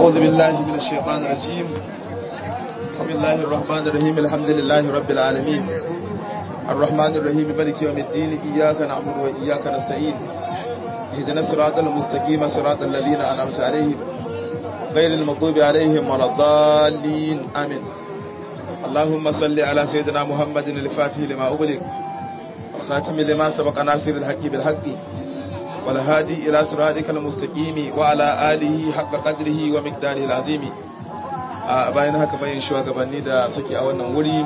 أعوذ بالله من الشيطان الرجيم. بسم الله الرحمن الرحيم. الحمد لله رب العالمين الرحمن الرحيم مالك يوم الدين. إياك نعبد وإياك نستعين. اهدنا الصراط المستقيم صراط الذين أنعمت عليهم غير المغضوب عليهم ولا الضالين آمين. اللهم صل على سيدنا محمد الفاتح لما أغلق والخاتم لما سبق ناصر الحق بالحق والهادي إلى صراطك المستقيم وعلى آله حق قدره ومقداره العظيم. bayan haka bayan shugabanni da suke a wannan wuri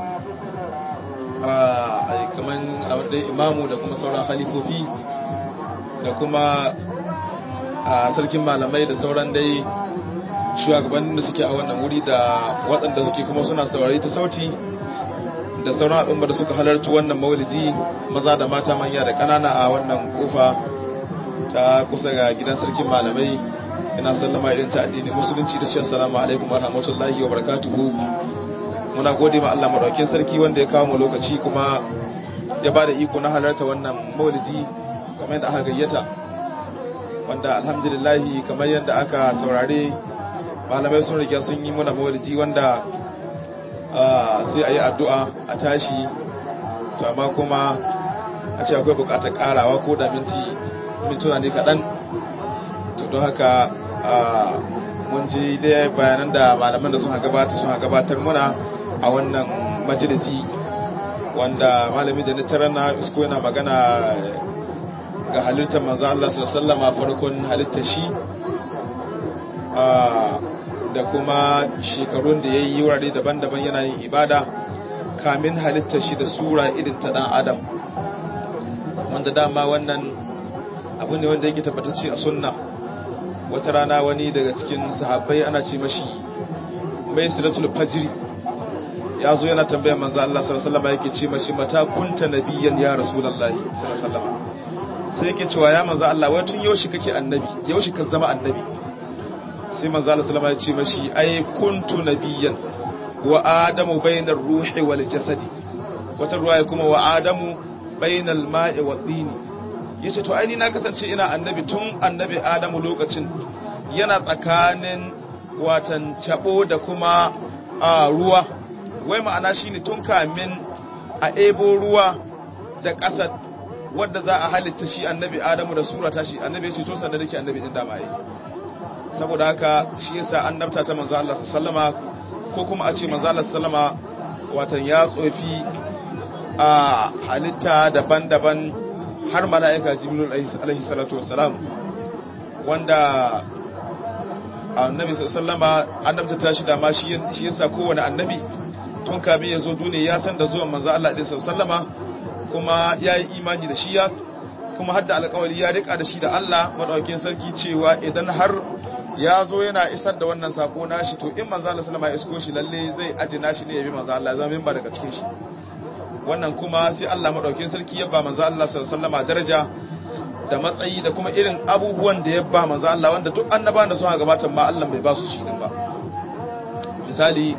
kaman imamu da kuma sauran halifofi da kuma sarkin malamai da sauran dai shugabannin da suke a wannan wuri da waɗanda suke kuma suna saurari ta sauti da sauran al'ummar da suka halarci wannan maulidi maza da mata manya da ƙanana a wannan kofa ta kusa ga gidan sarkin malamai. Ina sallama irin ta addini musulunci da cewa assalamu alaikum wa rahmatullahi wa barakatuhu. Muna gode ma Allah madaukakin sarki wanda ya kawo mu lokaci kuma ya bada iko na halarta wannan maulidi kamar yadda aka gayyata, wanda alhamdulillah kamar yadda aka saurare malamai sun riga sun yi muna maulidi wanda sai ayi addu'a a tashi, to amma kuma a ce akwai bukatar karawa ko da mintuna ne kaɗan. To don haka mun ji dai bayanan da malaman da suka gabatar muna a wannan majalisi, wanda malami da nitarar na isko yana magana ga halittar manzo Allah sallallahu alaihi wasallam farkon halittar shi da kuma shekarun da yayi wurare daban-daban yana yin ibada kamin halittar shi da sura irin ta dan adam, wanda dama wannan abu ne wanda yake tabbatacce a sunna. Wata rana wani daga cikin sahabbai ana ce mashi mai siratul fajri ya zo yana tambayar manzo Allah sallallahu alaihi wasallam, yake ce mashi mata kunta nabiyyan ya rasulullahi sallallahu alaihi wasallam, sai yake cewa ya manzo Allah wai tun yaushe kake annabi, yaushe ka zama annabi? Sai manzo Allah sallallahu alaihi wasallam ya ce mashi ai kuntu nabiyyan wa adamu bainar ruhi wal jasadi, wata ruwaya kuma wa adamu bainal ma'i wad dini. Yace to ai ni na kasance ina annabi tun annabi Adamu lokacin yana tsakanin watan cabo da kuma ruwa, wai ma'ana shine tun kamin a ebo ruwa da ƙasa wanda za a halitta shi annabi Adamu da surata shi, annabi yace to sanda nake annabi din da mai. Saboda haka shi yasa annabta ta manzo Allah sallama ko kuma a ce manzo Allah sallama watan ya tsofi a halitta daban-daban har mala'ika jibril alaihi salatu wassalam, wanda annabi sallama annabta ta shi da ma shi yasa kowane annabi tun kamin ya zo duniya ya san da zuwan manzo Allah din sallama, kuma ya yi imani da shi, ya kuma hadda alƙawari ya rika da shi da Allah madaukakin sarki cewa idan har ya zo yana isar da wannan sako nashi, to in manzo Allah sallama ya isko shi lalle zai ajina shi ne ya bi manzo Allah, zama memba daga cikin shi. Wannan kuma sai Allah madaukakin sarki ya ba manzo Allah sallallahu alaihi wasallam daraja da matsayi da kuma irin abubuwan da ya ba manzo Allah wanda duk annabawan da suka gabata ma Allah bai ba su shi din ba. Misali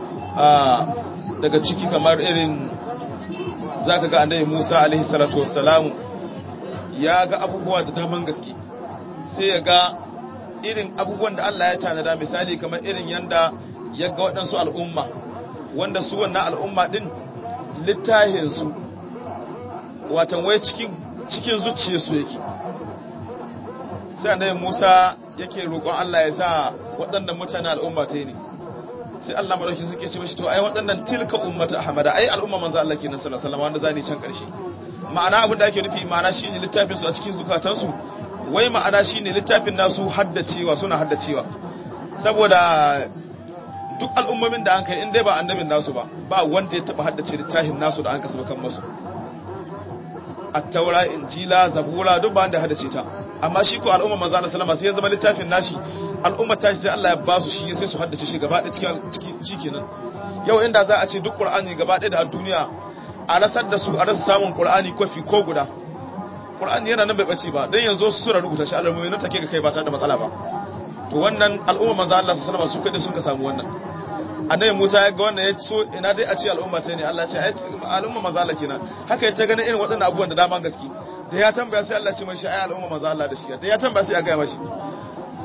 daga ciki kamar irin zaka ga annabi Musa alaihi salatu wassalam ya ga abubuwa da daman gaske, sai ya ga irin abubuwan da Allah ya tanada, misali kamar irin yanda ya ga waɗansu al'umma wanda su wannan al'umma din littahinsu watan wai cikin zuciyarsu yake. Sai annabi Musa yake roƙon Allah ya sa waɗannan mutane al'umma ta ne, sai Allah madauki suke ce mishi to ai waɗannan tilka ummatu ahmada, ai al'umma manzo Allah kenan sallallahu alaihi wasallam wanda zani can ƙarshe. Ma'ana abin da ake nufi ma'ana shine littafin su a cikin zukatansu, wai ma'ana shine littafin nasu haddacewa, suna haddacewa, saboda duk al'ummomin da an kai in dai ba annabin nasu ba wanda ya taba haddace littafin nasu da an kasa kan masu. At-Taura, Injila, Zabura duk ba wanda haddace ta, amma shi ko al'umma manzo Allah sallama sai ya zama littafin nashi, al'ummar tashi sai Allah ya ba su shi sai su haddace shi gaba ɗaya cikin shikenan. Yau inda za a ce duk Qur'ani gaba ɗaya da duniya a rasar da su, a rasa samun Qur'ani kofi ko guda, Qur'ani yana nan bai bace ba, dan yanzu su sura rubuta shi al'ummomi nan take ga kai ba tare da matsala ba. To wannan al'umma manzo Allah sallallahu alaihi wasallam su kada sun ka samu wannan. Annabi Musa ya ga wannan ya so ina dai a ce al'umma ta ne, Allah ya ce ai al'umma manzo Allah kenan. Haka ya ta ganin irin waɗannan abubuwan da dama gaske. Da ya tambaya sai Allah ya ce mai shi ai al'umma manzo Allah da shi. Da ya tambaya sai ya ga mashi.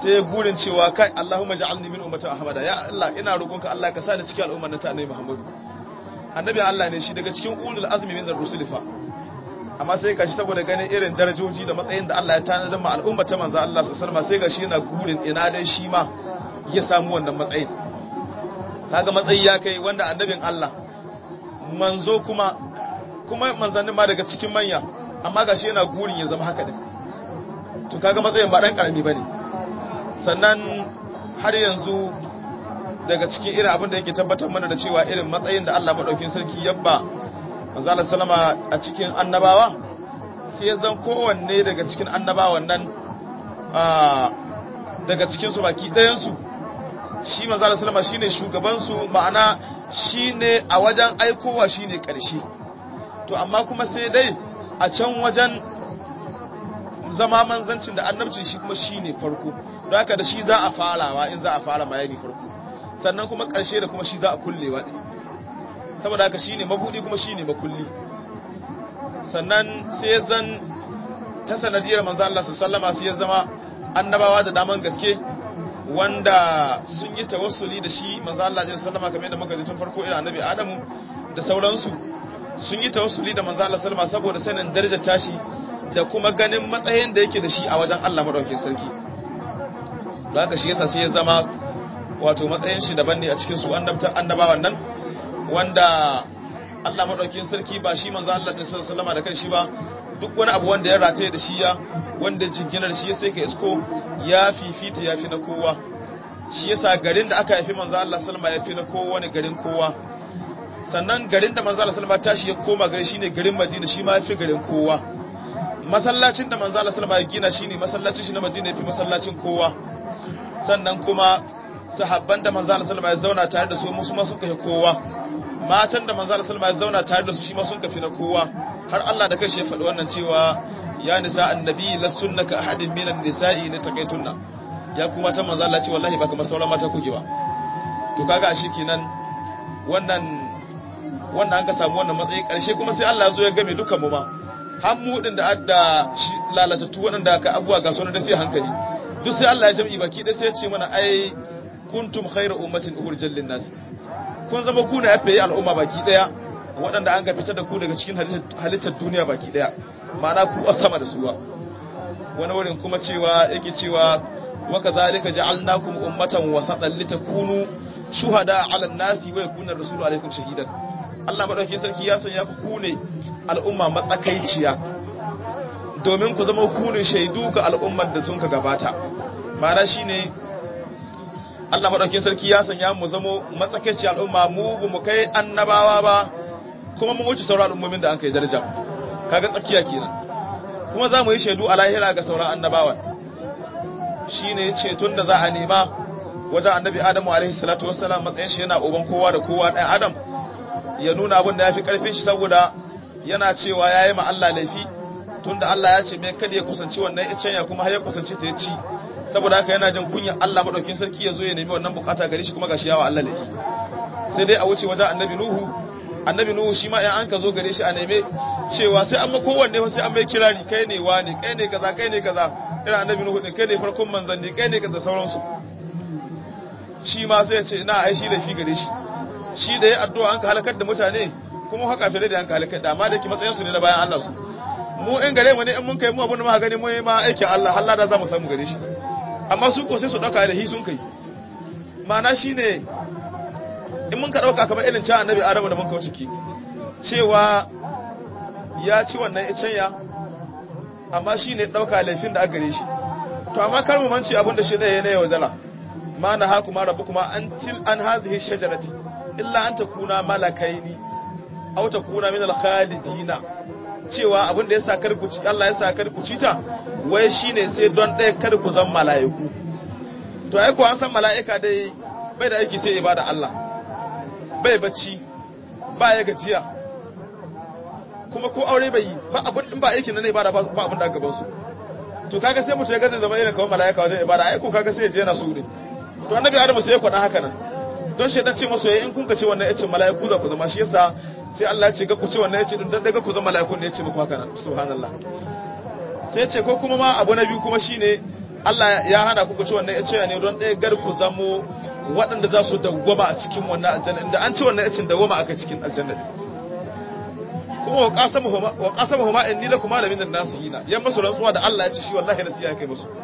sai gurin cewa kai Allahumma ja'alni min ummati ahmada, ya Allah ina roƙonka Allah ka sa ni cikin al'ummar ta annabi Muhammadu. Annabi Allah ne shi daga cikin ulul azmi min ar-rusul fa, amma sai gashi saboda ganin irin darajoji da matsayin da Allah ya tanadar ma al'ummar ta manzo Allah sallallahu alaihi wasallam, sai gashi yana gurin ina dai shi ma ya samu wannan matsayin. Kaga matsayi ya kai wanda annabin Allah manzo kuma manzannin ma daga cikin manya, amma gashi yana gurin ya zama haka din. To kaga matsayin ba dan karami bane. Sannan har yanzu daga cikin irin abin da yake tabbatar mana da cewa irin matsayin da Allah madaukin sarki yabba manzo Allah sallama a cikin annabawa, sai ya zan kowanne daga cikin annabawan nan daga cikin su baki ɗayan su shi manzo Allah sallama shine shugaban su, ma'ana shine a wajen aikowa shine ƙarshe. To amma kuma sai dai a can wajen zama manzancin da annabci shi kuma shine farko, don haka da shi za a farawa in za a fara bayani farko, sannan kuma ƙarshe da kuma shi za a kullewa ɗin, saboda haka shine mabudi kuma shine makulli. Sannan sai zan ta sanadiyar manzo Allah sallama sai ya zama annabawa da daman gaske wanda sun yi tawassuli da shi manzo Allah sallama, kamar yadda muka ji tun farko irin annabi Adamu da sauransu sun yi tawassuli da manzo Allah sallama saboda sanin darajar tashi da kuma ganin matsayin da yake da shi a wajen Allah madaukakin sarki. Don haka shi yasa sai ya zama wato matsayin shi daban ne a cikin su annabawan nan, wanda Allah madaukakin sarki ba shi manzo Allah sallallahu alaihi da kanshi ba, duk wani abu wanda ya rataye da shi ya wanda jinginar shi sai ka isko ya fifita ya fi na kowa. Shi yasa garin da aka haifi manzo Allah sallallahu alaihi ya fi na kowa ne garin kowa. Sannan garin da manzo Allah sallallahu alaihi tashi ya koma gari shine garin Madina, shi ma ya fi garin kowa. Masallacin da manzo Allah sallallahu alaihi ya gina shine masallacin shi na Madina, ya fi masallacin kowa. Sannan kuma sahabban da manzo Allah sallallahu alaihi ya zauna tare da su musu ma sun kai kowa. Matan da manzo Allah sallallahu alaihi ya zauna tare da su shi ma sun kafi na kowa. Har Allah da kanshi ya faɗi wannan cewa ya nisa annabi lastunna ka ahadin minan nisa'i la taqaytunna, ya kuma ta manzo Allah ce wallahi ba kamar sauran mata kuke ba. To kaga a kenan wannan an ka samu wannan matsayi karshe kuma sai Allah ya zo ya game dukan mu ma, har mu din da adda lalatattu waɗanda ka abuwa ga sunan da sai hankali duk sai Allah ya jami'i baki dai sai ya ce mana ai kuntum khayra ummatin ukhrijat lin nas, kun zama ku ne yafe al'umma baki daya waɗanda an ka fitar da ku daga cikin halittar duniya baki daya, ma'ana ku a sama da suwa. Wani wurin kuma cewa yake cewa wa kadhalika ja'alnakum ummatan wasatan litakunu shuhada 'ala an-nasi wa yakuna ar-rasulu 'alaykum shahidan. Allah madaukakin sarki ya sanya ku ne al'umma matsakaiciya domin ku zama ku ne shaidu ga al'ummar da sun ka gabata. Ma'ana shine Allah madaukakin sarki ya sanya mu zama matsakaiciya al'umma, mu kai annabawa ba kuma mun wuce sauran al'ummomin da an kai daraja, kaga tsakiya kenan. Kuma za mu yi shaidu a lahira ga sauran annabawan, shine ceton da za a nema wajen annabi Adamu alaihi salatu wassalam, matsayin shi yana uban kowa da kowa ɗan Adam, ya nuna abin da ya fi ƙarfin shi saboda yana cewa ya yi ma Allah laifi, tunda Allah ya ce mai kada ya kusanci wannan icen ya kuma har ya kusanci ta ya ci, saboda haka yana jin kunyar Allah madaukin sarki ya zo ya nemi wannan bukata gare shi kuma gashi yawa Allah laifi. Sai dai a wuce wajen annabi Nuhu shi ma in an ka zo gare shi a neme cewa sai an ma kowanne sai an mai kirari, kai ne wani, kai ne kaza, kai ne kaza, irin annabi Nuhu din kai ne farkon manzanni, kai ne kaza sauransu. Shi ma sai ya ce ina ai shi laifi gare shi, shi da ya addu'a an ka halakar da mutane kuma haka fere da an ka halakar da, amma da ke matsayin su ne na bayan Allah su. Mu in gare mu ne in mun kai mu abin da muka gani mu ma aikin Allah Allah da za mu samu gare shi, amma su ko sai su dauka da hi sun kai. Ma'ana shine in mun ka dauka kamar irin cewa annabi Adamu da mun kawo ciki cewa ya ci wannan icenya, amma shine dauka laifin da aka gare shi. To amma kar mu manci abin da shi da yayi na yaudala, ma na haku ma rabbukuma an hazihi shajarati illa an takuna malakaini aw takuna min al-khalidina, cewa abin da yasa kar ku ci, Allah yasa kar ku ci ta wai shine sai don ɗaya kar ku zan mala'iku. To ai ko an san mala'ika dai bai da aiki sai ibada Allah, bai bacci, ba ya gajiya, kuma ko aure bai yi ba abin in ba aikin nan ibada ba abin da gaban su. To kaga sai mutum ya gaza zama irin kawai mala'ika wajen ibada, ai ko kaga sai ya je yana su ne. To annabi Adamu sai ya kwada haka nan, don shedan ce masu in kun ka ce wannan yace mala'iku za ku zama, shi yasa sai Allah ya ce ga ku ce wannan yace din dan daga ku zama mala'ikun ne yace muku haka nan, subhanallah. Sai ce ko kuma ma abu na biyu kuma shine Allah ya hana ku ci wannan ice ne don ɗaya gar ku zamo waɗanda za su dawwama a cikin wannan aljanna inda an ci wannan icin dawwama aka cikin aljanna kuma wa qasamuhuma inni lakum malamin nasihina yan masu rantsuwa da Allah ya ce shi wallahi nasiha kai musu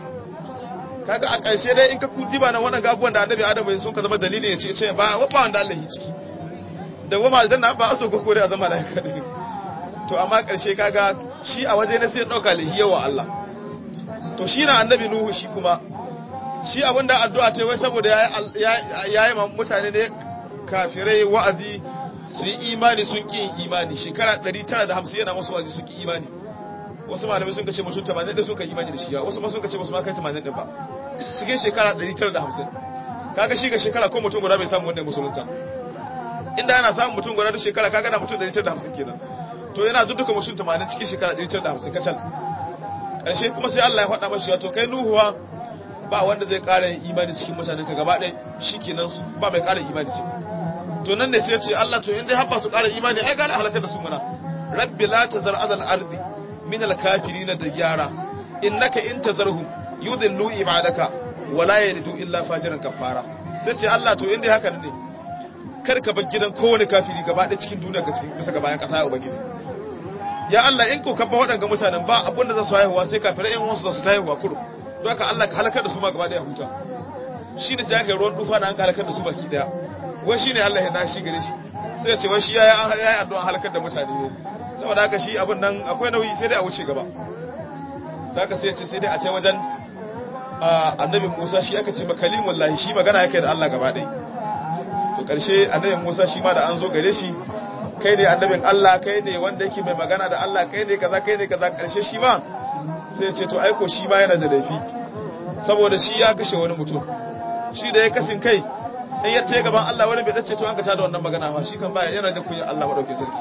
kaga a ƙarshe dai in ka kudi ba nan wannan gabuwan da annabi Adam ya so ka zama dalilin ya ce ba wanda Allah ya ciki dawwama aljanna ba aso ko kore a zama lafiya ne to amma ƙarshe kaga shi a waje na sai dauka lahiya wa Allah to shi na annabi Nuhu shi kuma shi abinda addu'a ta wai saboda yayi mutane ne kafirai wa'azi su yi imani sun ki imani shekara 950 yana musu wa'azi sun ki imani wasu malamai sun kace mutum 80 da suka imani da shi wasu ma sun kace musu ma kai 80 din ba cikin shekara 950 kaga shi ga shekara ko mutum guda bai samu wannan musulunta inda yana samun mutum guda duk shekara kaga da mutum 950 kenan to yana duka mutum 80 cikin shekara 950 kacal ƙarshe kuma sai Allah ya faɗa mashi to kai Nuhuwa ba wanda zai ƙara yin imani cikin mutanen ka gaba ɗaya shikenan ba mai ƙara imani ciki to nan ne sai ya ce Allah to in dai habba su ƙara imani ai gane halakar da su muna rabbi la tazar azal ardi min al kafirin da gyara innaka in tazarhum yudillu ibadaka wala yalidu illa fajiran kafara sai ce Allah to in dai haka ne kar ka bar gidan kowane kafiri gaba ɗaya cikin duniya ka cikin bisa ga bayan ƙasa ya ubangiji ya Allah in ko ka ba waɗanga mutanen ba abin da za su haihuwa sai kafirai ƴan wasu za su ta haihuwa kuro don haka Allah ka halakar da su ma gaba ɗaya huta shi ne sai aka yi ruwan tufa na an ka halakar da su baki ɗaya wai shi ne Allah ya na shi gare shi sai ya ce wai shi ya yi addu'an halakar da mutane ne saboda haka shi abin nan akwai nauyi sai dai a wuce gaba da haka sai ya ce sai dai a ce wajen annabi Musa shi aka ce makalimun lahi shi magana yake da Allah gaba ɗaya to ƙarshe annabi Musa shi ma da an zo gare shi kai ne annabin Allah kai ne wanda yake mai magana da Allah kai ne kaza karshe shi ma sai ya ce to aiko shi ma yana da laifi saboda shi ya kashe wani mutum shi da ya kasin kai in ya tayi gaban Allah wani bai dace to an ka tada wannan magana ma shi kan baya yana jin kunya Allah madauke sarki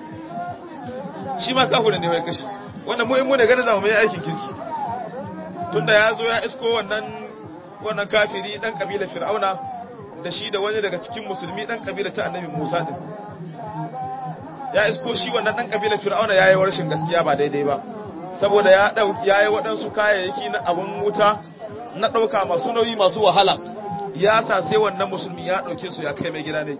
shi ma kafirin ne ya kashe wannan mu ne ganin zamu mai aikin kirki tunda ya zo ya isko wannan kafiri dan kabilar Fir'auna da shi da wani daga cikin musulmi dan kabilar ta annabi Musa din ya isko shi wannan dan kabilar Fir'auna yayi rashin gaskiya ba daidai ba saboda yayi waɗansu kayayyaki na abun wuta na dauka masu nauyi masu wahala ya sa sai wannan musulmi ya dauke su ya kai mai gida ne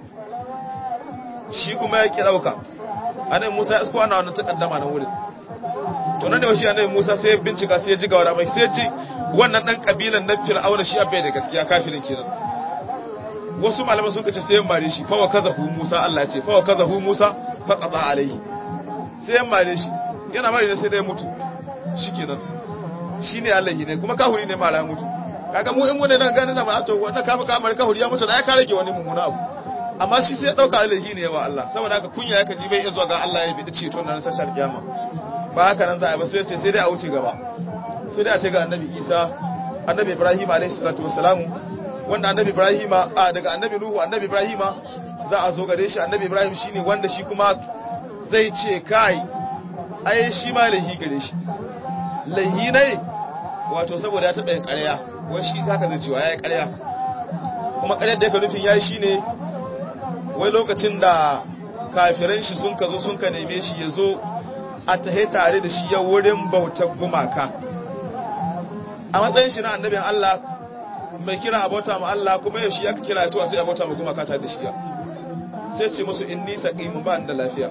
shi kuma ya ki dauka annabi Musa ya isko ana wannan takaddama na wurin to nan da shi annabi Musa sai ya bincika sai ya ji gawara mai sai ya ji wannan dan kabilan na Fir'auna shi abai da gaskiya kafirin kenan wasu malaman sun kace sai ya mare shi fa wa kazahu Musa Allah ya ce fa wa kazahu Musa faqada alaihi sai ya mare shi yana mare ne sai dai mutu shikenan shine Allah ne kuma kahuri ne mara mutu kaga mu in mu ne nan ganin zama to wannan kafa kamar kahuri ya mutu da ya kare wani mummuna abu amma shi sai ya dauka Allah ne wa Allah saboda haka kunya yake ji bai zuwa ga Allah ya bi ceto nan ta shar kiyama ba haka nan za a ba sai ce sai dai a wuce gaba sai dai a ce ga annabi Isa annabi Ibrahim alayhi salatu wassalamu wanda annabi Ibrahim daga annabi Nuhu annabi Ibrahim za a zo gare shi annabi Ibrahim shine wanda shi kuma zai ce kai ai shi ma lahi gare shi lahi ne wato saboda ya taba yin ƙarya wai shi haka zai cewa yayi ƙarya kuma ƙaryar da yake nufin yayi shine wai lokacin da kafiran shi sun ka zo sun ka neme shi ya zo a tahe tare da shi ya wurin bautar gumaka a matsayin shi na annabin Allah mai kira abota ma Allah kuma yau shi ya kira to sai abota ma gumaka tare da shi ya sai ce musu inni saqimu ba da lafiya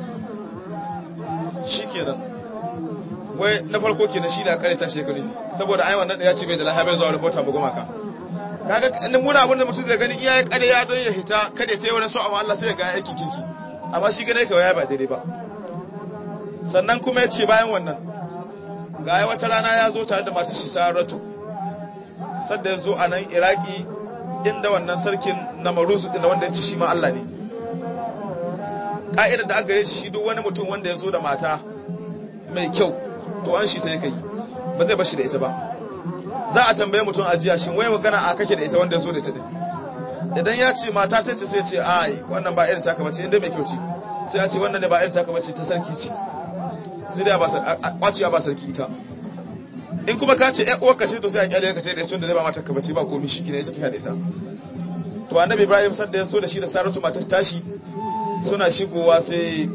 shikenan wai na farko kenan shi da kare ta shekaru saboda ai wannan da ya ce bai da lafiya bai zuwa rubuta ba gumaka kaga in muna abin da mutum zai gani iyaye kare ya don ya hita kada sai wani so amma Allah sai ya ga aikin kirki amma shi gane kawai ya ba daidai ba sannan kuma ya ce bayan wannan ga wata rana ya zo tare da matar shi Saratu sadda ya zo a nan Iraki inda wannan sarkin Namaruzu din wanda ya ci shi ma Allah ne ka'idar da aka gare shi duk wani mutum wanda ya zo da mata mai kyau to an shi ta yake yi ba zai bashi da ita ba za a tambaye mutum ajiya shin wai magana a kake da ita wanda ya zo da ita din idan ya ce mata ta ce sai ce ai wannan ba irin taka bace inda mai kyau ce sai ya ce wannan ne ba irin taka bace ta sarki ce sai da ba kwaciya ba sarki ita in kuma ka ce uwar ka ce to sai a kyale ka ce da tun da zai ba mata ka bace ba komai shi kine ita ta da ita to annabi Ibrahim sanda ya so da shi da Saratu matar tashi suna shigowa sai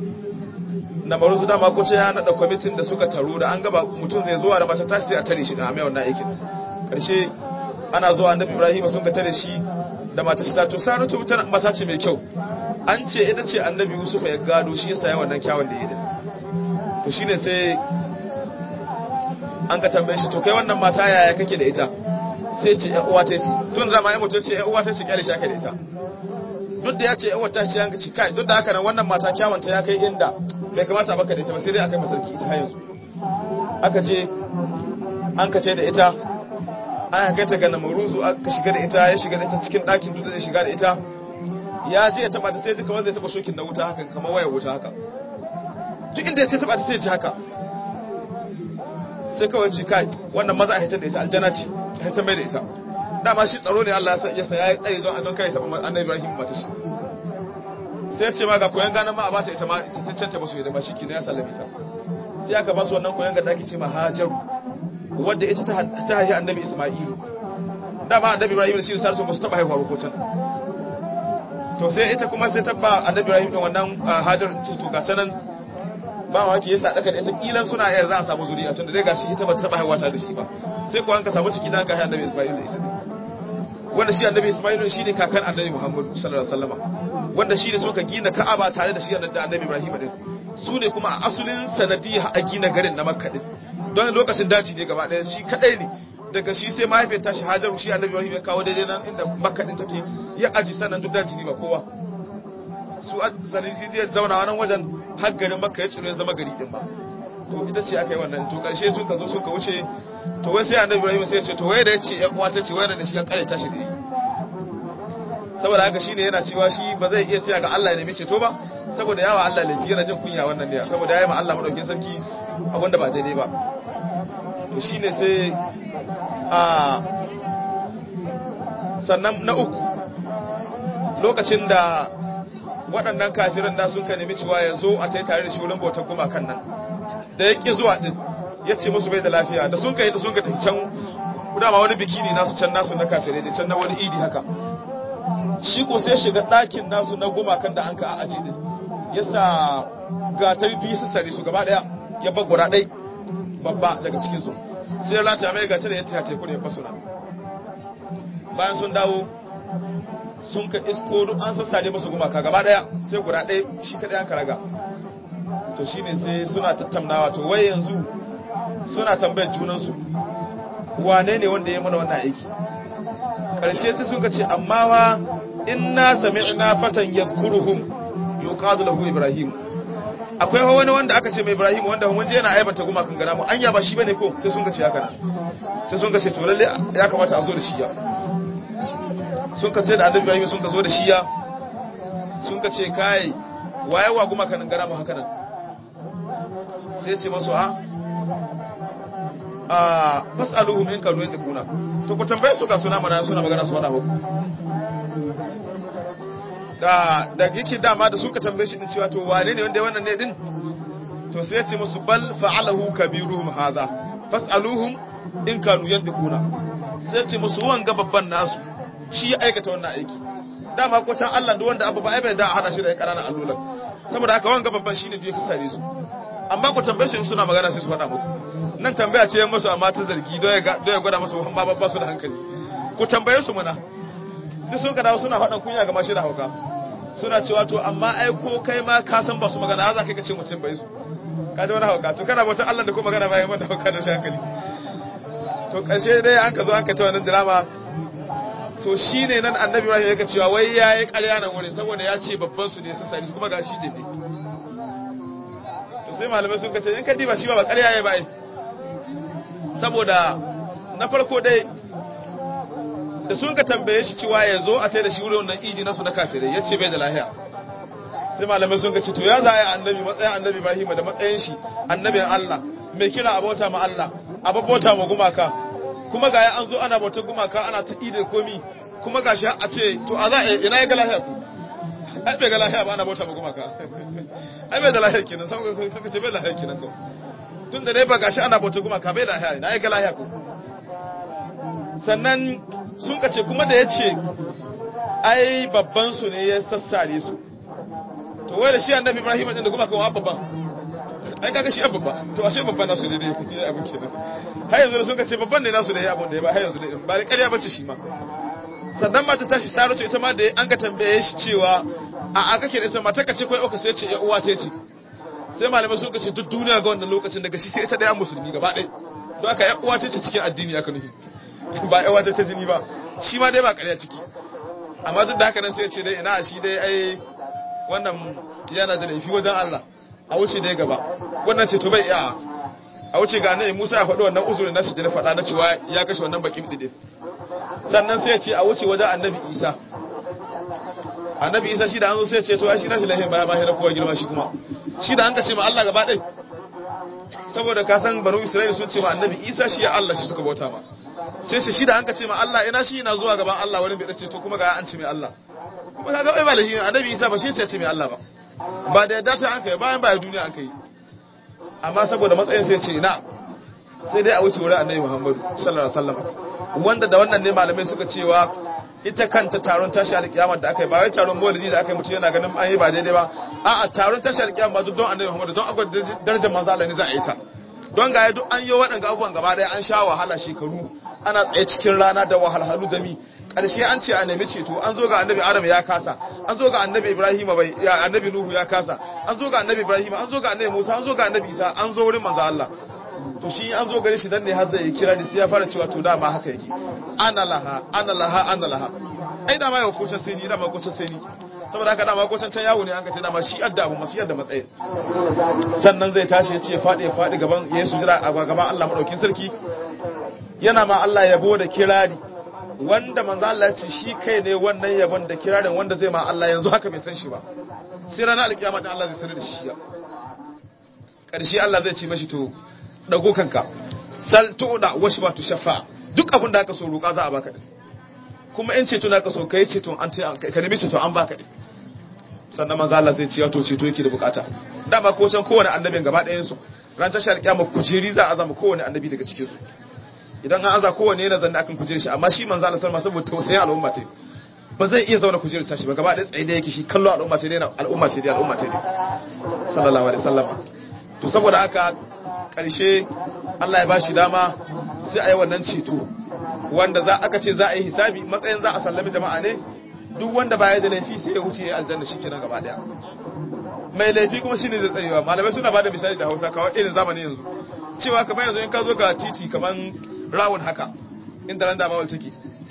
Namaruzu dama ko ce ya nada kwamitin da suka taro da an gaba mutum zai zuwa da matar tashi sai a tare shi da mai wannan aikin karshe ana zuwa annabi Ibrahim sun ga tare shi da matar shi to Saratu mata ce mai kyau an ce ita ce annabi Yusuf ya gado shi yasa ya wannan kyawun da yake to shine sai an ka tambaye shi to kai wannan mata yaya kake da ita sai ce ƴan uwa ta ce tun zama ya mutu ce ƴan uwa ta ce kyale shaka da ita duk da ya ce ƴan uwa ta ce an ka ci kai duk da haka nan wannan mata kyawun ta ya kai inda bai kamata a baka da ita ba sai dai akai masarki ita har yanzu aka je an ka ce da ita an kai ta ga namuruzu aka shiga da ita ya shiga da ita cikin ɗakin duk da zai shiga da ita ya je ya taba ta sai ji kamar zai taba shokin na wuta haka kamar wayar wuta haka duk inda ya ce taba ta sai ji haka sai kawai ci kai wannan maza a hitar da ita aljana ce a hitar mai da ita dama shi tsaro ne Allah ya sa ya yi tsaye don kai saba annabi Ibrahim mata shi sai ya ce ma ga koyan gana ma a ba ta ita ma ta canta musu da ba shi ki ne ya sallame ta sai aka ba su wannan koyan gana ake ce ma Hajaru wadda ita ta haihi annabi Isma'ilu dama annabi Ibrahim da shi Saratu ba su taba haihuwa ko can to sai ita kuma sai tabba annabi Ibrahim din wannan Hajar ce to ga tanan ba ma yake yasa daka da ita kilan suna iya za a samu zuriya tunda dai gashi ita ba ta taba haihuwa ta da shi ba sai ko an ka samu ciki dan ka haihu annabi Isma'il da ita wanda shi annabi Isma'il shine kakan annabi Muhammad sallallahu alaihi wasallam wanda shi ne suka gina Ka'aba tare da shi da annabi Ibrahim din su ne kuma a asulin sanadiyya a gina garin na Makka din don lokacin daji ne gaba daya shi kadai ne daga shi sai mahaifiyar tashi Hajaru shi annabi Ibrahim ya kawo daidai nan inda Makka din take ya aji sannan duk daji ne ba kowa su sanin shi zai zauna wannan wajen har garin Makka ya ciro ya zama gari din ba to ita ce aka yi wannan to karshe suka zo suka wuce to wai sai annabi Ibrahim sai ya ce to wai da ya ce ƴan uwa ta ce wai da shi ya kare tashi da yi saboda haka shine yana cewa shi ba zai iya tsaya ga Allah ya nemi ceto ba saboda yawa Allah laifi yana jin kunya wannan ne saboda yayi ma Allah madaukin sarki abinda ba daidai ba to shine sai sannan na uku lokacin da waɗannan kafirin da sun ka nemi cewa ya zo a tai tare da shi wurin bautar gumakan nan da ya ƙi zuwa ɗin ya ce musu bai da lafiya da sun ka yi da sun ka tafi can dama wani biki ne nasu can nasu na kafirai da can na wani idi haka shi ko sai shiga ɗakin nasu na gumakan da an ka aje ɗin ya sa gatar biyu su sare su gaba ɗaya ya bar guda ɗai babba daga cikinsu sai ya lata mai gatar da ya taya teku da ya fasu nan bayan sun dawo sun ka isko duk an sassare musu gumaka gaba daya sai guda ɗaya shi kaɗai aka raga to shine sai suna tattaunawa to wai yanzu suna tambayar junansu wane ne wanda ya mana wannan aiki ƙarshe sai suka ce amma wa inna sami'na fatan yadhkuruhum yuqadu lahu Ibrahim akwai wani wanda aka ce mai Ibrahim wanda mun je yana aibanta gumakan gana mu anya ba shi bane ko sai sun ka ce haka sai sun ka ce to lalle ya kamata a zo da shi ya sun ka ce da annabi Ibrahim sun ka zo da shiya sun ka ce kai waye wa guma kanan gara mu haka nan sai ce masu fasaluhum in kanu yadkuna to ku tambaye su ka suna magana su wada ba da yake dama da suka tambaye shi din cewa to wane ne wanda wannan ne din to sai ya ce musu bal fa'alahu kabiruhum hadha fasaluhum in kanu yadkuna sai ya ce musu wanga babban nasu shi ya aikata wannan aiki dama ko can Allah duk wanda abu ba ai bai da hada shi da ƙananan allulan saboda haka wanga babban shine da ya kasare su amma ku tambaye shi suna magana sai su faɗa muku nan tambaya ce musu amma ta zargi don ya gwada musu amma babba su da hankali ku tambaye su muna sai sun dawo suna faɗan kunya ga mashi da hauka suna cewa to amma ai ko kai ma ka san ba su magana za ka ce mutum bai su ka ji wani hauka to kana bautar Allah da ko magana bayan wanda hauka da shi hankali to ƙarshe dai an ka zo an ka ta wannan drama to shi ne nan annabi Ibrahim yake cewa wai ya yi ƙarya nan wurin saboda ya ce babban su ne su sari kuma ga shi ne to sai malamai sun kace in ka diba shi ba ƙarya ya ba ai saboda na farko dai da sun ka tambaye shi cewa ya zo a tai da shi wurin wannan idi nasu na kafirai ya ce bai da lahiya sai malamai sun kace to ya za a yi annabi matsayin annabi Ibrahim da matsayin shi annabin Allah mai kira abota ma Allah abota ma gumaka kuma ga an zo ana bautar gumaka ana ta ide komi kuma ga shi a ce to a za a ina ya ga lahiya ku ai bai ga lahiya ba ana bautar gumaka ai bai da lahiya kenan sai ka ce bai lahiya kenan ko tun da dai ba ga shi ana bautar gumaka bai da lahiya ina ya ga lahiya ku sannan sun kace kuma da yace ai babban su ne ya sassare su to wai da shi annabi Ibrahim din da gumaka wa babban ai kaga shi babba to ashe babban nasu ne dai abin kenan har yanzu da suka ce babban ne nasu da ya abun da ya ba har yanzu dai ba da ƙarya bace shi ma sannan mata tashi Saratu ita ma da an ka tambaye shi cewa a kake da ita mata kace kai uka sai ce ya uwa ce sai malamai suka ce duk duniya ga wannan lokacin daga shi sai ita da musulmi gaba ɗaya don haka ya uwa ce cikin addini aka nufi ba ya uwa ta jini ba shi ma dai ba ƙarya ciki amma duk da haka nan sai ya ce dai ina shi dai ai wannan yana da laifi wajen Allah a wuce dai gaba wannan ce to bai iya a wuce ga annabi Musa ya faɗi wannan uzurin nasu da na faɗa na cewa ya kashe wannan bakin dide sannan sai ya ce a wuce wajen annabi Isa shi da an zo sai ya ce to shi nashi lahin baya ba kowa girma shi kuma shi da an ka ce ma Allah gaba ɗaya saboda ka san banu Isra'ila sun ce ma annabi Isa shi ya Allah shi suka bauta ma sai shi da an ka ce ma Allah ina shi ina zuwa gaban Allah wurin bai dace to kuma ga an ce mai Allah kuma kaga ai ba lahin annabi Isa ba shi ya ce mai Allah ba da yadda ta an kai bayan baya duniya an kai amma saboda matsayin sai ce na sai dai a wuce wurin annabi Muhammadu sallallahu alaihi wasallam wanda da wannan ne malamai suka cewa ita kanta taron tashi alkiyama da aka yi ba wai taron maulidi da aka yi mutum yana ganin an yi ba daidai ba a'a taron tashi alkiyama duk don annabi Muhammadu don akwai darajar manzo Allah ne za a yi ta don ga duk an yi waɗanda abubuwan gaba ɗaya an sha wahala shekaru ana tsaye cikin rana da wahalhalu da mi ƙarshe an ce a nemi ceto an zo ga annabi Adam ya kasa an zo ga annabi Ibrahim annabi Nuhu ya kasa an zo ga annabi Ibrahim an zo ga annabi Musa an zo ga annabi Isa an zo wurin manzo Allah to shi an zo gare shi dan ne har zai kira ni sai ya fara cewa to dama haka yake ana laha ai dama yau kocin sai ni dama kocin sai ni saboda haka dama kocin can yawo ne an ka ce dama shi adda abu masu yadda matsayi sannan zai tashi ya ce faɗi gaban Yesu jira a gaban Allah madaukin sarki yana ma Allah yabo da kirari wanda manzo Allah ya ce shi kai ne wannan yabon da kirarin wanda zai ma Allah yanzu haka bai san shi ba sai ranar alkiyama din Allah zai sanar da shi ya karshe Allah zai ce mashi to dago kanka sal tu'da washba tu shafa duk abin da aka so roƙa za a baka din kuma in ceto na ka so kai ceto an ka nemi ceto an baka din sannan manzo Allah zai ce to ceto yake da bukata dama ko san kowane annabin gaba ɗayan su ran tashar kiyama kujeri za a zama kowane annabi daga cikin su idan an aza kowane yana zanna akan kujerar shi amma shi manzo Allah sallallahu alaihi wasallam saboda tausayin al'umma ta ba zai iya zauna kujerar tashi ba gaba ɗaya tsaye da yake shi kallo al'umma ta ne al'umma ta ne sallallahu alaihi wasallam to saboda haka ƙarshe Allah ya bashi dama sai a yi wannan ceto wanda aka ce za a yi hisabi matsayin za a sallami jama'a ne duk wanda baya da laifi sai ya wuce ya aljanna shi kenan gaba daya mai laifi kuma shine zai tsayewa malamai suna bada misali da Hausa kawai irin zamani yanzu cewa kamar yanzu in ka zo ga titi kaman rawun haka inda randa bawal take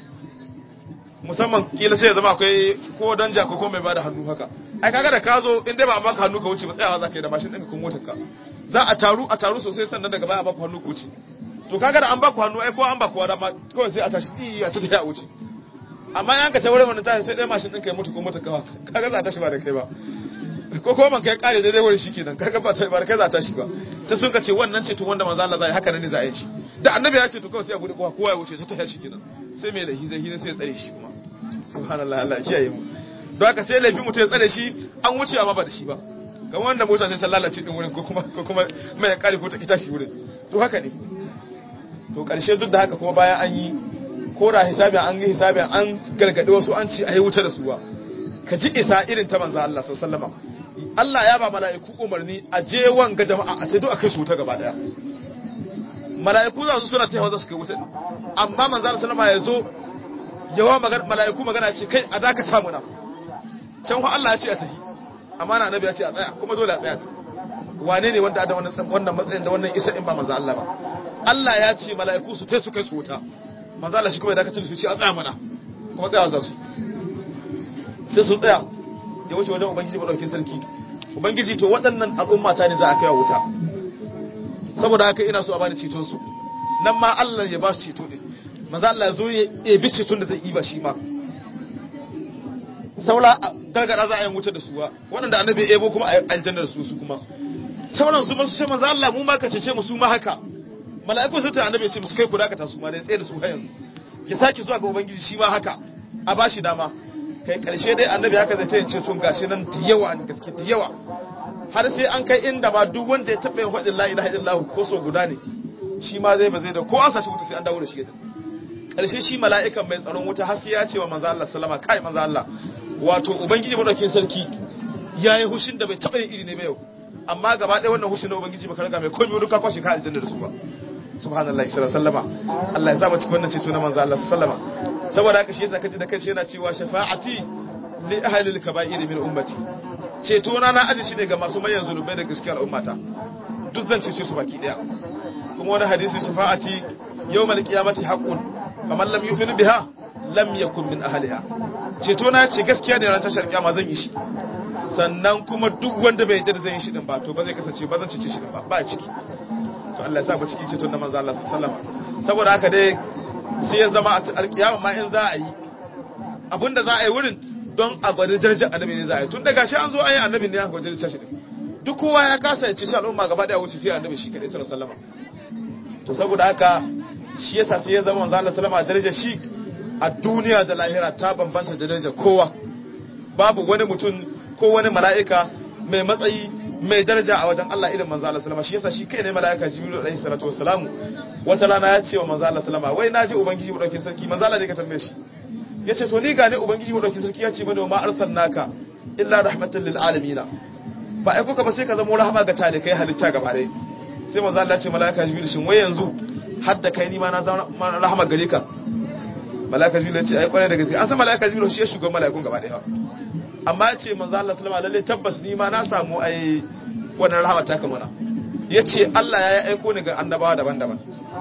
musamman kila sai ya zama akwai ko danja ko mai bada hannu haka ai kaga da ka zo in dai ba a baka hannu ka wuce ba tsayawa zaka yi da mashin ɗinka ko motar ka za a taru sosai sannan daga baya a baku hannu ku wuce to kaga da an baku hannu ai ko an baku wada ma kawai sai a tashi a ci ta wuce amma in ka ta wurin wannan tashi sai dai mashin ɗinka ya mutu ko motar ka kaga za a tashi ba da kai ba ko man kai kare daidai wurin shikenan kaga ba kai za a tashi ba sai sun ka ce wannan ce to wanda manzo Allah zai haka ne za a yi shi da annabi ya ce to kawai sai a bude kowa ya wuce ta tashi kenan sai mai lahi zai sai ya tsare shi kuma subhanallah Allah kiyaye mu don haka sai laifi mutum ya tsare shi an wuce amma ba da shi ba kamar wanda mota sai lalace din wurin ko kuma mai ya kare ko ta kita shi wurin to haka ne to karshe duk da haka kuma bayan an yi kora hisabi an yi hisabi an gargade wasu an ci ayi wuta da suwa ka ji isa irin ta manzo Allah sallallahu alaihi wasallam Allah ya ba mala'iku umarni a je wanga jama'a a ce duk akai su wuta gaba daya mala'iku za su suna cewa za su kai wuta amma manzo Allah sallallahu alaihi wasallam ya zo yawa mala'iku magana ce kai a dakata muna can fa Allah ya ce a tafi amma na annabi ya ce a tsaya kuma dole a tsaya wane ne wanda da wannan matsayin da wannan isa in ba manzo Allah ba Allah ya ce mala'iku su tai su kai su wuta manzo Allah shi kuma ya dakatar su ce a tsaya mana kuma tsaya za su sai su tsaya ya wuce wajen ubangiji ba dauke sarki ubangiji to waɗannan al'umma ta ne za a kai wa wuta saboda haka ina so a bani ceton su nan ma Allah ya ba su ceto din manzo Allah ya zo ya bi ceton da zai yi ba shi ma saura gargada za a yi wuta da suwa waɗanda annabi ya ebo kuma a aljanna da su kuma sauran su masu ce manzo Allah mu ma ka cece mu su ma haka mala'iku sai ta annabi ya ce musu kai ku dakata su ma dai tsaye da su hayan ya sake zuwa ga ubangiji shi ma haka a bashi dama kai karshe dai annabi haka zai tayin ceton gashi nan da yawa gaske da yawa har sai an kai inda ma duk wanda ya taɓa yin faɗin la ilaha illallah ko so guda ne shi ma zai ba zai da ko an sashi wuta sai an dawo da shi gidan karshe shi mala'ikan mai tsaron wuta har sai ya ce wa manzo Allah sallama kai manzo Allah wato ubangiji madaukakin sarki yayi hushin da bai taɓa yin iri ne ba yau amma gaba ɗaya wannan hushi na ubangiji baka riga mai komai duka kwashi ka aljanna da su ba subhanallahi sallallahu alaihi wasallama Allah ya sa mu cikin wannan ceto na manzo Allah sallallahu alaihi wasallama saboda haka shi yasa kaji da kanshi yana cewa shafa'ati li ahli al-kaba'ir min ummati ceto na aji shi ne ga masu manyan zunubai da gaskiyar ummata duk zan cece su baki daya kuma wani hadisi shafa'ati yawmal qiyamati haqqun faman lam yu'min biha lam yakun min ahliha ceto na ce gaskiya ne ran tashar kiyama zan yi shi sannan kuma duk wanda bai yarda zan yi shi din ba to ba zai kasance ba zan cece shi din ba ciki to Allah ya sa mu cikin ceton na manzo Allah sallallahu alaihi wasallam saboda haka dai sai ya zama alkiyama ma in za a yi abinda za a yi wurin don a gwada darajar annabi ne za a yi tun daga shi an zo an yi annabi ne an gwada darajar shi duk kowa ya kasa ya ce shi al'umma gaba daya wuce sai annabi shi kadai sallallahu alaihi wasallam to saboda haka shi yasa sai ya zama manzo Allah sallallahu alaihi wasallam darajar shi a duniya da lahira ta bambanta da darajar kowa babu wani mutum ko wani mala'ika mai matsayi mai daraja a wajen Allah irin manzo Allah sallama shi yasa shi kai ne mala'ika Jibril alaihi salatu wassalamu wata rana ya ce wa manzo Allah sallama wai naji ubangiji mu dauke sarki manzo Allah ne ka tambaye shi yace to ni ga ne ubangiji mu dauke sarki ya ce mana ma arsalnaka illa rahmatan lil alamin ba ai kuka ba sai ka zama rahama ga talikai halitta gaba dai sai manzo Allah ya ce mala'ika Jibril shin wai yanzu har da kai ni ma na zama rahama gare ka mala'ika Jibril ya ce ai kwarai da gaske an san mala'ika Jibril shi ya shugaban mala'ikun gaba daya amma ya ce manzo Allah sallama lalle tabbas ni ma na samu ai wannan rahama ta kamuna yace Allah ya aiko ni ga annabawa daban-daban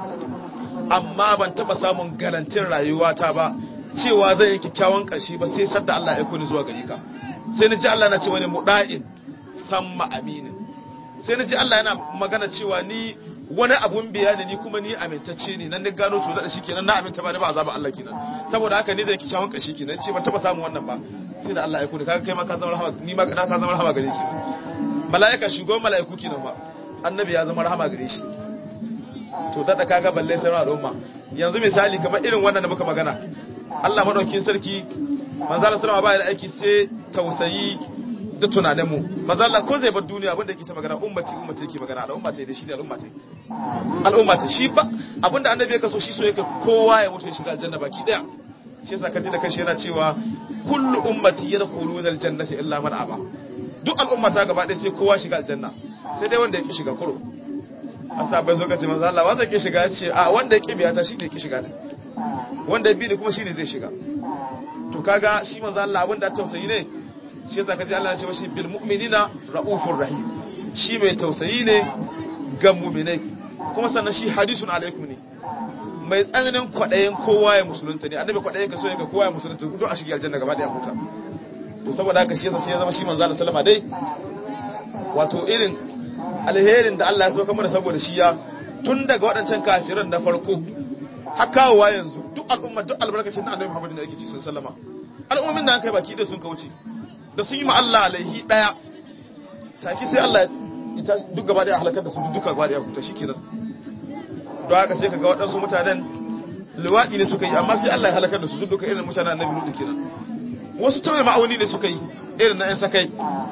amma ban taba samun garantin rayuwata ba cewa zai yi kikkiawan kashi ba sai sadda Allah ya aiko ni zuwa gari ka sai ni ji Allah na ce wani muda'in samma aminin sai ni ji Allah yana magana cewa ni wani abun bayani ni kuma ni amintacce ne nan ni gano to da shikenan na aminta ba ni ba azaba Allah kenan saboda haka ni zai kikkiawan kashi kenan ce ban taba samun wannan ba sai da Allah ya kuni kaga kai ma ka zama rahama ni ma ka zama rahama gare shi malaika shugaban malaiku kenan ba annabi ya zama rahama gare shi to da kaga balle sai al'umma yanzu misali kamar irin wannan da muka magana Allah madaukakin sarki manzo Allah sallama ba da aiki sai tausayi da tunanin mu manzo Allah ko zai bar duniya abinda yake ta magana ummati yake magana al'umma ce da shi ne al'umma ce shi ba abinda annabi ya kaso shi so yake kowa ya mutu ya shiga aljanna baki daya shi yasa kaji da kashi yana cewa kullu ummati yadkhuluna aljannata illa man aba duk al'ummata gaba ɗaya sai kowa shiga aljanna sai dai wanda yake shiga kuro asabai zo kace manzo Allah wanda yake shiga yace a wanda yake biya ta shi ne yake shiga ne wanda ya bi ne kuma shi ne zai shiga to kaga shi manzo Allah abinda tausayi ne shi yasa kaji Allah ya ce shi bil mu'minina raufur rahim shi mai tausayi ne ga mu'minai kuma sannan shi hadisun alaikum ne mai tsananin kwaɗayin kowa ya musulunta ne annabi kwaɗayin ka so ya ga kowa ya musulunta duk a shige aljanna gaba da ya huta to saboda haka shi yasa sai ya zama shi manzo Allah sallama dai wato irin alherin da Allah ya sauka mana saboda shi ya tun daga waɗancan kafiran na farko har kawowa yanzu duk al'umma duk albarkacin da annabi Muhammad da yake ci sun sallama al'ummin da an kai baki da sun kauce da sun yi ma Allah alaihi daya taki sai Allah ya duk gaba da ya halakar da su duka gaba da ya huta shikenan don haka sai kaga waɗansu mutanen luwaɗi ne suka yi amma sai Allah ya halakar da su duka irin mutanen annabi Nuhu kenan wasu tawaye ma'auni ne suka yi irin na 'yan sakai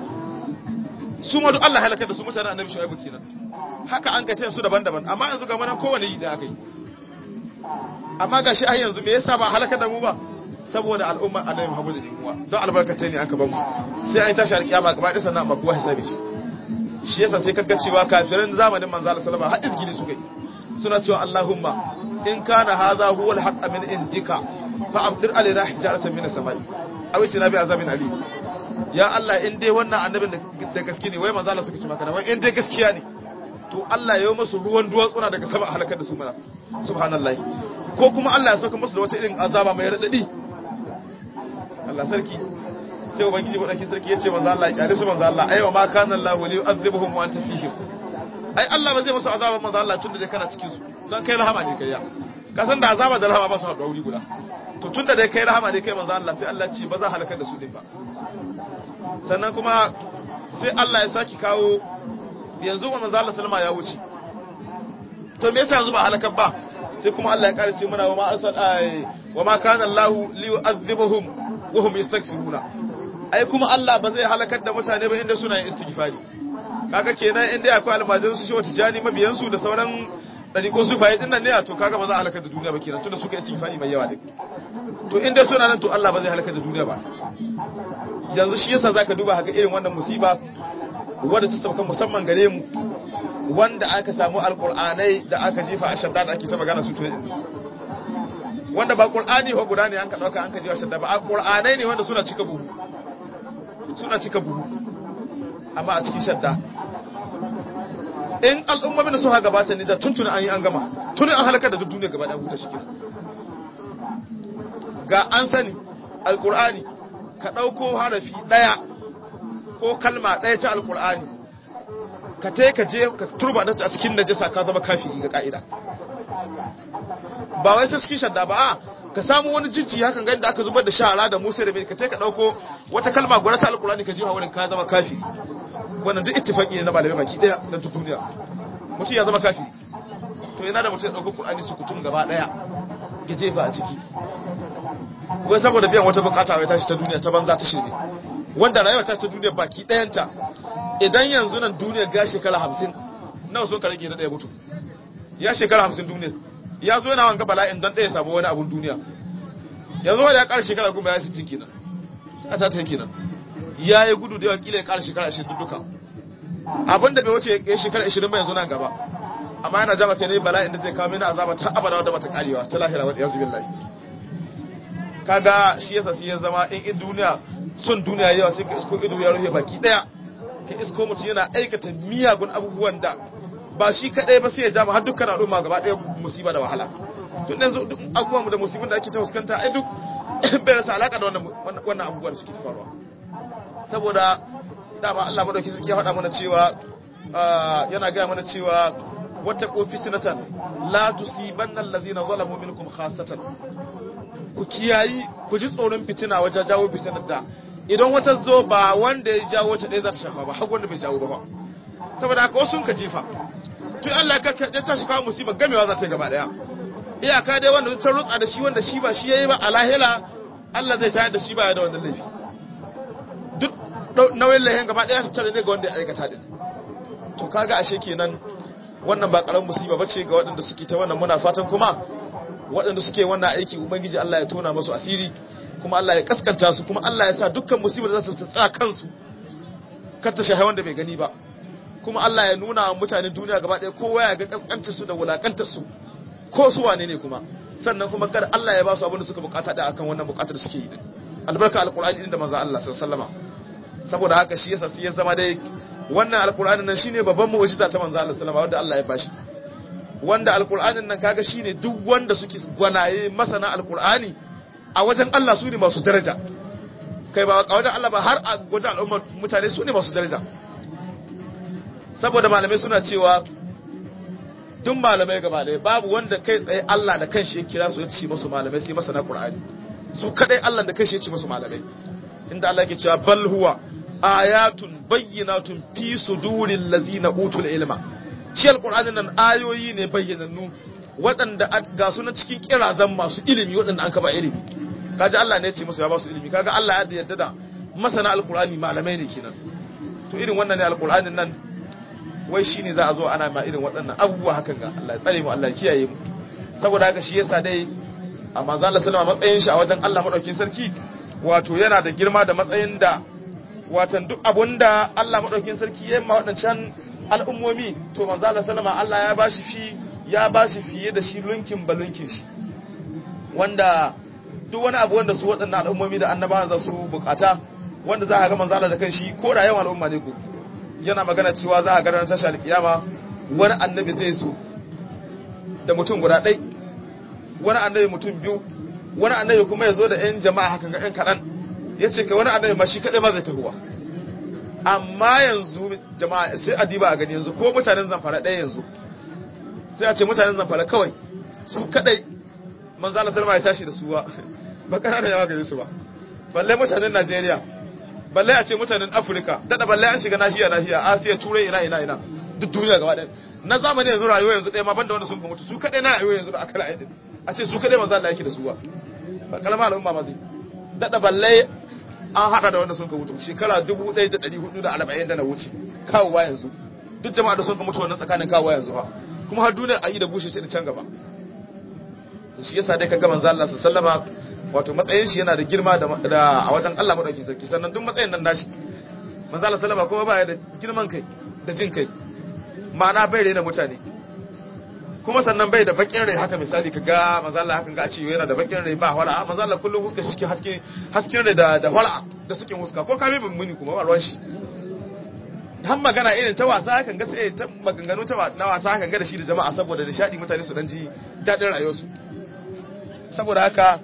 su ma duk Allah ya halakar da su mutanen annabi Shu'aibu kenan haka an gata su daban-daban amma yanzu ga manan kowane yi da aka yi amma gashi ai yanzu me yasa ba halakar da mu ba saboda al'ummar annabi Muhammad da kuma don albarkatai ne aka bamu sai an tashi alƙiyama gaba ɗaya sannan amma kowa hisabi shi yasa sai kaga cewa kafirin zamanin manzo Allah sallallahu alaihi wasallam har izgili suka yi suna cewa Allahumma in kana hadha huwa al-haqq min indika fa abdir alaina hijaratan min as-samai aw itina bi azabin ali ya Allah in dai wannan annabin da gaske ne wai manzo Allah suka ce maka wai in dai gaskiya ne to Allah ya yi musu ruwan duwatsuna daga sama halakar da su mana subhanallahi ko kuma Allah ya sauka musu da wata irin azaba mai radadi Allah sarki sai ubangiji wadaki sarki yace manzo Allah ya kyale su manzo Allah aiwa ma kana Allah wali yu'adhibuhum wa anta fihim ai Allah ba zai musu azaba manzo Allah tunda dai kana cikin su dan kai rahama ne kai ya ka san da azaba da rahama ba su haɗu wuri guda to tunda dai kai rahama ne kai manzo Allah sai Allah ce ba za halakar da su din ba sannan kuma sai Allah ya saki kawo yanzu manzo Allah sallama ya wuce to me yasa yanzu ba halakar ba sai kuma Allah ya kare ce muna wa ma kana Allah li yu'adhibuhum wa hum yastaghfiruna ai kuma Allah ba zai halakar da mutane ba inda suna yin istighfari kaga kenan inda akwai almajirin su shi wata jani mabiyan su da sauran dariƙo su fayi dinnan ne to kaga ba za a halakar da duniya ba kenan tunda suka istighfari mai yawa din to inda suna nan to Allah ba zai halakar da duniya ba yanzu shi yasa zaka duba haka irin wannan musiba wanda ta sauka musamman gare mu wanda aka samu alqur'anai da aka jefa a shadda da ake ta magana su to wanda ba qur'ani ho guda ne an ka dauka an ka jefa shadda ba alqur'anai ne wanda suna cika buhu amma a cikin shadda in al'ummomin da suka gabata ne da tuntuna an yi an gama tuni an halaka da duk duniya gaba ɗaya huta shi ga an sani alqur'ani ka dauko harafi daya ko kalma daya ta alqur'ani ka ka je ka turba da a cikin najasa ka zama kafiri ga ka'ida ba wai sai cikin shadda ba ka samu wani jijji hakan ga inda aka zubar da shara da musa da bai ka ka dauko wata kalma gwara ta alqur'ani ka ji ha wurin ka zama kafiri wannan duk ittifaqi ne na malamai baki daya na duniya mutum ya zama kafiri to yana da mutum ya dauko qur'ani su kutum gaba daya ya jefa a ciki wai saboda biyan wata bukata wai tashi ta duniya ta banza ta shirme wanda rayuwa ta duniya baki dayanta idan yanzu nan duniya ga shekara 50 nawa so ka rage na daya mutu ya shekara 50 duniya ya zo yana wanga bala'in don daya samu wani abun duniya yanzu wanda ya ƙara shekara 10 ya 60 kenan a ta ta kenan ya yi gudu da yawa kila ya ƙara shekara 20 duka abinda bai wuce ya shekara 20 ba yanzu nan gaba amma yana jama kai ne bala'in da zai kawo mini azaba ta abada wadda bata karewa ta lahira wa yanzu billahi kaga shi yasa sai ya zama in duniya son duniya yawa sai ka isko ido ya rufe baki daya ka isko mutum yana aikata miyagun abubuwan da ba shi kadai ba sai ya jama har dukkan al'umma gaba daya musiba da wahala to yanzu duk abubuwan da musibin da ake ta fuskanta ai duk bai rasa alaka da wannan abubuwan da suke faruwa saboda dama Allah madauki suke faɗa mana cewa yana ga mana cewa wata ko fitnatan la tusibanna allazina zalamu minkum khassatan ku kiyayi ku ji tsoron fitina wajen jawo fitinar da idan wata zo ba wanda ya jawo ta ɗaya za ta shafa ba har wanda bai jawo ba saboda haka wasu ka jefa to Allah ya tashi kawo musibar gamewa za ta yi gaba daya iyaka dai wanda ta rutsa da shi wanda shi ba shi yayi ba a lahira Allah zai tayar da shi ba ya da wannan laifi duk nauyin laifin gaba daya su tare ne ga wanda ya aikata din to kaga ashe kenan wannan ba karamin musiba bace ga waɗanda suke ta wannan muna fatan kuma waɗanda suke wannan aiki ubangiji Allah ya tona musu asiri kuma Allah ya kaskanta su kuma Allah ya sa dukkan musibar da za su tsaya kansu kar ta shahi wanda bai gani ba kuma Allah ya nuna wa mutanen duniya gaba ɗaya kowa ya ga kaskantar su da wulakantar su ko su wane ne kuma sannan kuma kar Allah ya ba su abin da suka bukata da akan wannan bukatar da suke yi albarka alqur'ani din da manzo Allah sallallahu alaihi wasallam saboda haka shi yasa sai ya zama dai wannan alqur'anin nan shine babban mu'jiza ta manzo Allah sallallahu alaihi wasallam wanda Allah ya bashi wanda alqur'anin nan kaga shine duk wanda suke gwanaye masana alqur'ani a wajen Allah su ne masu daraja kai ba a wajen Allah ba har a wajen al'ummar mutane su ne masu daraja saboda malamai suna cewa duk malamai gaba ɗaya babu wanda kai tsaye Allah da kanshi ya kira su ya ce musu malamai sai masana Qur'ani su kadai Allah da kanshi ya ce musu malamai inda Allah yake cewa bal huwa ayatun bayyinatun fi suduril ladzina utul ilma shi alqur'anin nan ayoyi ne bayyanannu waɗanda ga su na cikin kirazan masu ilimi waɗanda an kaba ilimi kaji Allah ne ya ce musu ya ba su ilimi kaga Allah ya yarda da masana alqur'ani malamai ne kenan to irin wannan ne alqur'anin nan wai shine za a zo ana ma irin waɗannan abubuwa hakan ga Allah ya tsare mu Allah ya kiyaye mu saboda haka shi yasa dai a manzo Allah sallama matsayin shi a wajen Allah madaukakin sarki wato yana da girma da matsayin da watan duk abunda Allah madaukakin sarki ya ma waɗancan al'ummomi to manzo Allah sallama Allah ya bashi fiye da shi lunkin balunkin shi wanda duk wani abu wanda su waɗannan al'ummomi da annabawan za su bukata wanda za a ga manzo Allah da kanshi ko da yawan al'umma ne ko yana magana cewa za a ga ranar tashi alkiyama wani annabi zai zo da mutum guda ɗai wani annabi mutum biyu wani annabi kuma ya zo da ‘yan jama'a haka ga ‘yan kaɗan ya ce kai wani annabi ma shi kaɗai ba zai tahuwa amma yanzu jama'a sai a diba a gani yanzu ko mutanen zamfara ɗaya yanzu sai a ce mutanen zamfara kawai su kaɗai manzala salma ya tashi da su ba ƙana da yawa gare su ba balle mutanen najeriya balle a ce mutanen afirka daɗa balle an shiga nahiya asiya turai ina duk duniya gaba ɗaya na zamani yanzu rayuwa yanzu ɗaya ma banda wanda sun mutu su kaɗai na rayuwa yanzu da aka ra'ayi a ce su kaɗai manzo Allah yake da su ba kalma al'umma ma zai daɗa balle an haɗa da wanda sun mutu shekara 1440 da na wuce kawowa yanzu duk jama'a da sun mutu wannan tsakanin kawowa yanzu ha kuma har duniya ayi da bushe ce da can gaba shi yasa dai kaga manzo Allah sallallahu alaihi wato matsayin shi yana da girma da a wajen Allah madaukakin sarki sannan duk matsayin nan nashi manzo Allah sallama kuma ba ya da girman kai da jin kai ma'ana bai rena mutane kuma sannan bai da bakin rai haka misali kaga manzo Allah hakan ga ce yana da bakin rai ba wala manzo Allah kullum huska shi cikin hasken rai da wala da suke huska ko kame bin muni kuma ba ruwan shi har magana irin ta wasa hakan ga sai ta maganganu ta na wasa hakan ga da shi da jama'a saboda nishadi mutane su dan ji dadin rayuwarsu saboda haka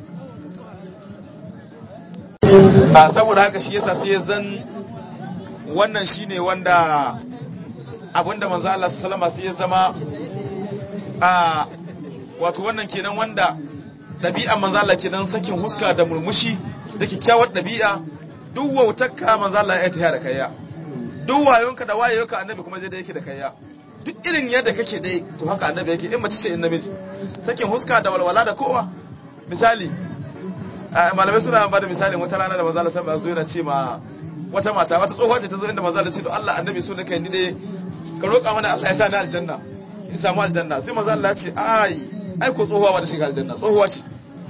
shi yasa sai zan wannan shine wanda abinda manzo Allah sallama sai ya zama wato wannan kenan wanda dabi'an manzo Allah kenan sakin huska da murmushi da kikkiawar dabi'a duk wautarka manzo Allah ya taya da kayya duk wayonka da wayoyinka annabi kuma zai da yake da kayya duk irin yadda kake dai to haka annabi yake in mace ce in namiji sakin huska da walwala da kowa misali malamai suna ba da misali wata rana da manzo Allah sallallahu alaihi wasallam yana ce ma wata mata wata tsohuwa ce ta zo inda manzo Allah ce to Allah annabi so nake ni dai ka roƙa mana Allah ya sa ni aljanna in samu aljanna sai manzo Allah ya ce ai ko tsohuwa ba da shiga aljanna tsohuwa ce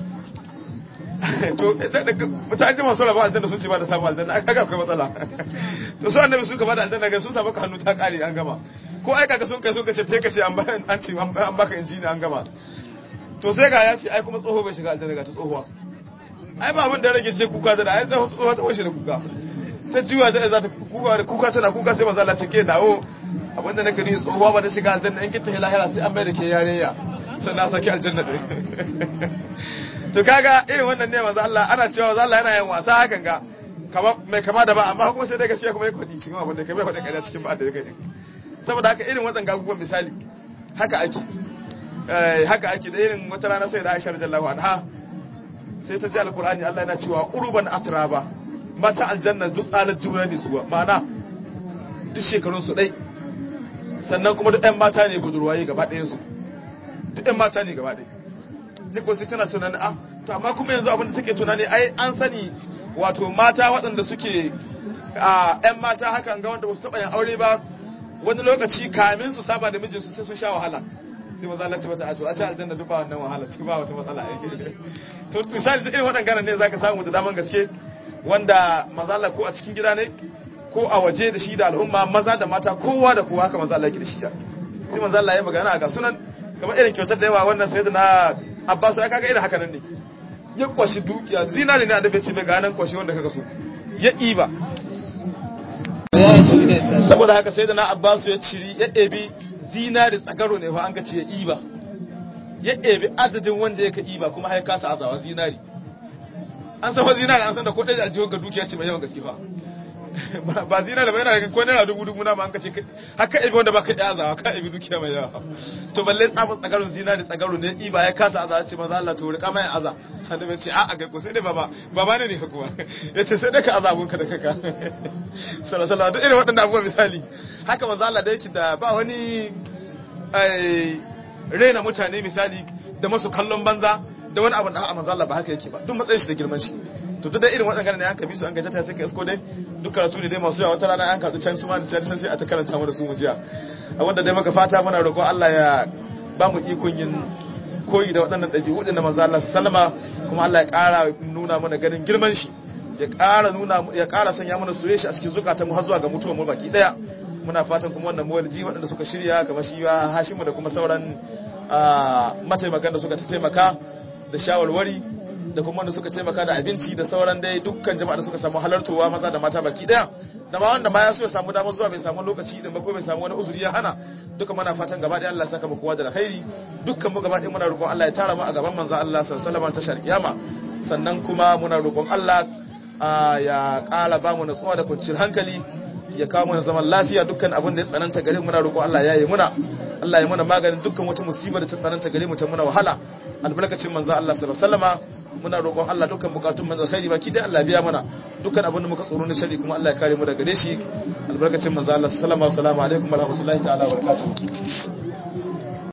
to mutane da masu rabu aljanna sun ce ba da samu aljanna ai kaga akwai matsala to so annabi suka ba da aljanna ga sun samu ka hannu ta kare an gama ko ai kaga sun kai sun kace te kace an ce an baka injini an gama to sai ga ya ce ai kuma tsoho bai shiga aljanna ga ta tsohuwa ai ba abin da rage sai kuka da ai tsohuwa ta washe da kuka ta jiwa da za ta kuka tana kuka sai manzo Allah ce ke dawo abinda nake ni tsohuwa ba ta shiga aljanna in kinta lahira sai an bai da ke yareya sai na saki aljanna dai to kaga irin wannan ne manzo Allah ana cewa manzo Allah yana yin wasa hakan ga mai kama da ba amma kuma sai dai gaskiya kuma ya kwadi cikin abin da kai bai kwadi kada cikin ba da kai saboda haka irin wannan gaguwan misali haka ake da irin wata rana sai da Aisha radhiyallahu anha sai ta ji alqur'ani Allah yana cewa uruban atraba mata aljanna duk tsalar juna ne su ma'ana duk shekarun su dai sannan kuma duk ɗan mata ne budurwaye gaba ɗayan su duk ɗan mata ne gaba ɗaya duk wasu tana tunani to amma kuma yanzu abinda suke tunani ai an sani wato mata waɗanda suke ƴan mata hakan ga wanda ba su taɓa yin aure ba wani lokaci kamin su saba da mijinsu sai sun sha wahala sai maza Allah ce mata a ce aljanna duk ba wannan wahala ci ba wata matsala to misali da irin waɗannan ne zaka samu da daman gaske wanda maza Allah ko a cikin gida ne ko a waje da shi da al'umma maza da mata kowa da kowa haka maza Allah yake da shi sai maza Allah ya magana ga sunan kamar irin kyautar da yawa wannan sayyidina Abbas ya kaga irin haka nan ne ya kwashi dukiya zinari ne annabi ce mai ga nan kwashi wanda kaga so ya iba saboda haka sayyidina Abbas ya ciri ya ebi zinari tsagaro ne fa an ka ce ya iba ya ebi adadin wanda yake iba kuma har kasa azawa zinari an san fa zinari an san da ko dai aljihun ga dukiya ce mai yawan gaske fa ba zinari ba yana ko naira dubu na ma an ka ce haka ebi wanda baka iya azawa ka ebi dukiya mai yawa to balle tsabin tsagarun zinari tsagaro ne iba ya kasa azawa ce maza Allah to rika mai aza annabi ce a'a ga ko sai dai baba ne ne kuwa yace sai dai ka azabun ka da kaka sallallahu alaihi wasallam irin waɗannan abubuwa misali haka maza Allah da yake da ba wani rena mutane misali da masu kallon banza da wani abu da a manzo Allah ba haka yake ba duk matsayin shi da girman shi to duk da irin waɗannan ne an ka bi su an gaje ta sai ka isko dai duk karatu ne dai masu yawa wata rana an ka can su ma da can sai a ta karanta mu da su mu jiya a wanda dai maka fata muna roƙon Allah ya ba mu ikon yin koyi da waɗannan ɗabi'u din da manzo Allah sallama kuma Allah ya ƙara nuna mana ganin girman shi ya ƙara sanya mana soyayya shi a cikin zukatan mu har zuwa ga mutuwar mu baki daya muna fatan kuma wannan mawalji waɗanda suka shirya kamar shi ya Hashimu da kuma sauran mataimakan da suka taimaka da shawarwari da kuma wanda suka taimaka da abinci da sauran dai dukkan jama'a da suka samu halartowa maza da mata baki daya da ma wanda ma ya so ya samu damar zuwa bai samu lokaci da ko bai samu wani uzuri ya hana duka muna fatan gaba ɗaya Allah ya saka mu kowa da alkhairi dukkan mu gaba ɗaya muna roƙon Allah ya tara mu a gaban manzo Allah sallallahu alaihi wasallam ta kiyama sannan kuma muna roƙon Allah ya ƙara ba mu natsuwa da kwanciyar hankali ya kawo mana zaman lafiya dukkan abin da ya tsananta gare mu muna roƙon Allah ya yi muna Allah ya mana maganin dukkan wata musibar da ta tsananta gare mu ta muna wahala albarkacin manzo Allah sallallahu alaihi wasallama muna roƙon Allah dukkan bukatun mu alkhairi baki dai Allah biya mana dukkan abin da muka tsoro na shari kuma Allah ya kare mu daga gare shi albarkacin manzo Allah sallallahu alaihi wasallama assalamu alaikum warahmatullahi ta'ala wabarakatuh